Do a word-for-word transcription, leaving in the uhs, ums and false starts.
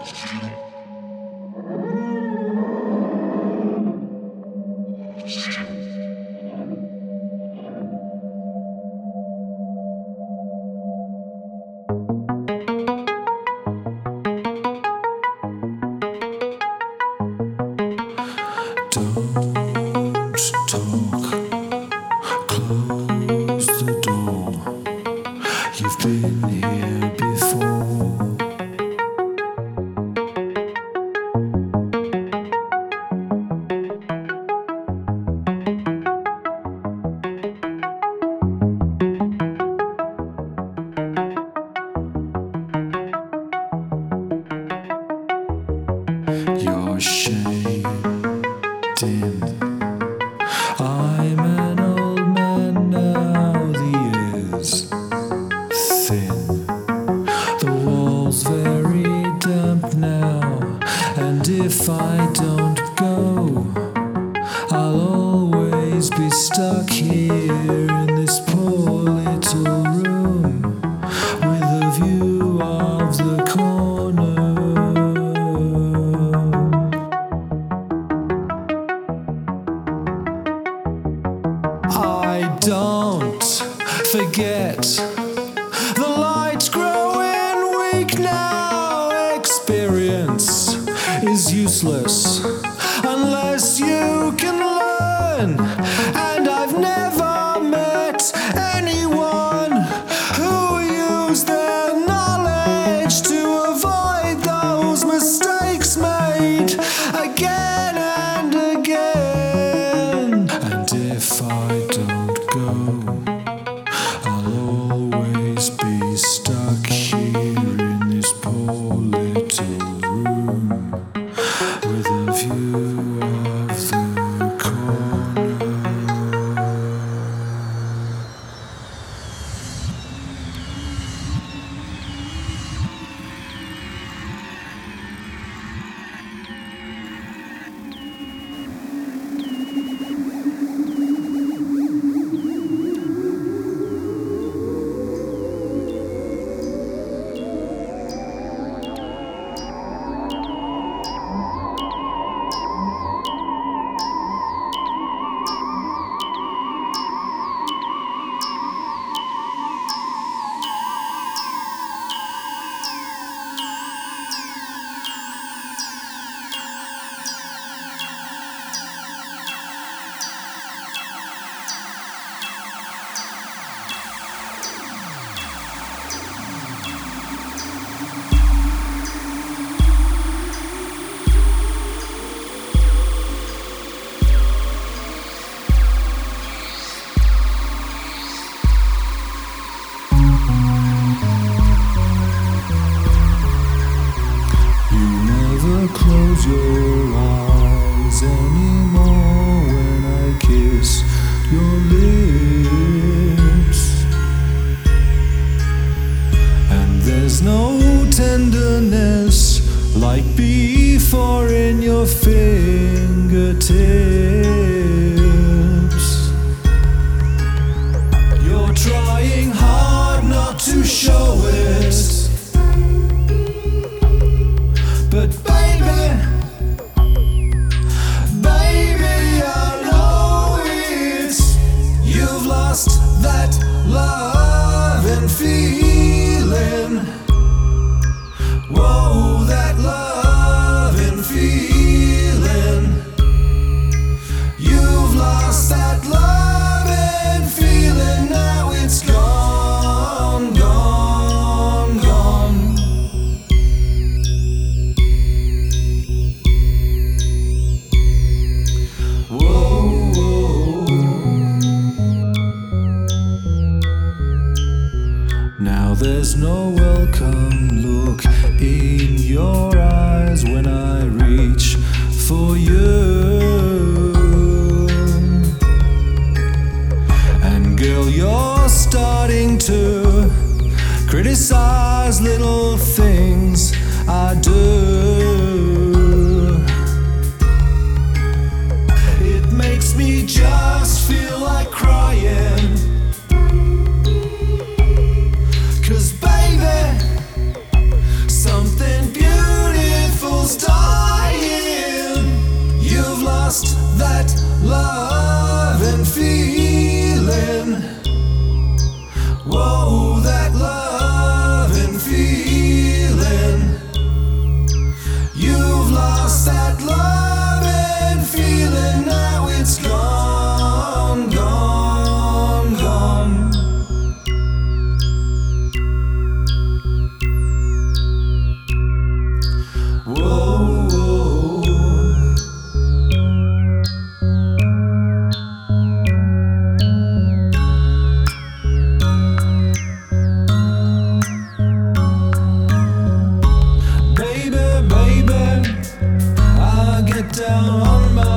Your shade dim. I'm an old man now, the air's thin. The wall's very damp now, and if I don't go, I'll always be stuck here in this poor little room with a view of the corner. I don't forget. The light's growing weak now. Experience is useless unless you can learn. And I've never met anyone who used their knowledge to avoid those mistakes made again and again. And if I don't go, I'll always be stuck here in this poor little room with a view of the corner. Close your eyes anymore when I kiss your lips. And there's no tenderness like before in your fingertips. You're trying hard not to show it, but baby, baby, I know it's you've lost that love and feeling. Whoa, that love and feeling. You've lost that love and feeling. Now it's gone, gone, gone. Now there's no welcome look in your eyes when I reach for you. And girl, you're starting to criticize little things I do. It makes me just feel like crying. 'Cause baby, something beautiful love and feeling. Whoa, that love and feeling. You've lost that love and feeling. Now it's gone, gone, gone. Whoa, whoa. Baby, baby, I get down on my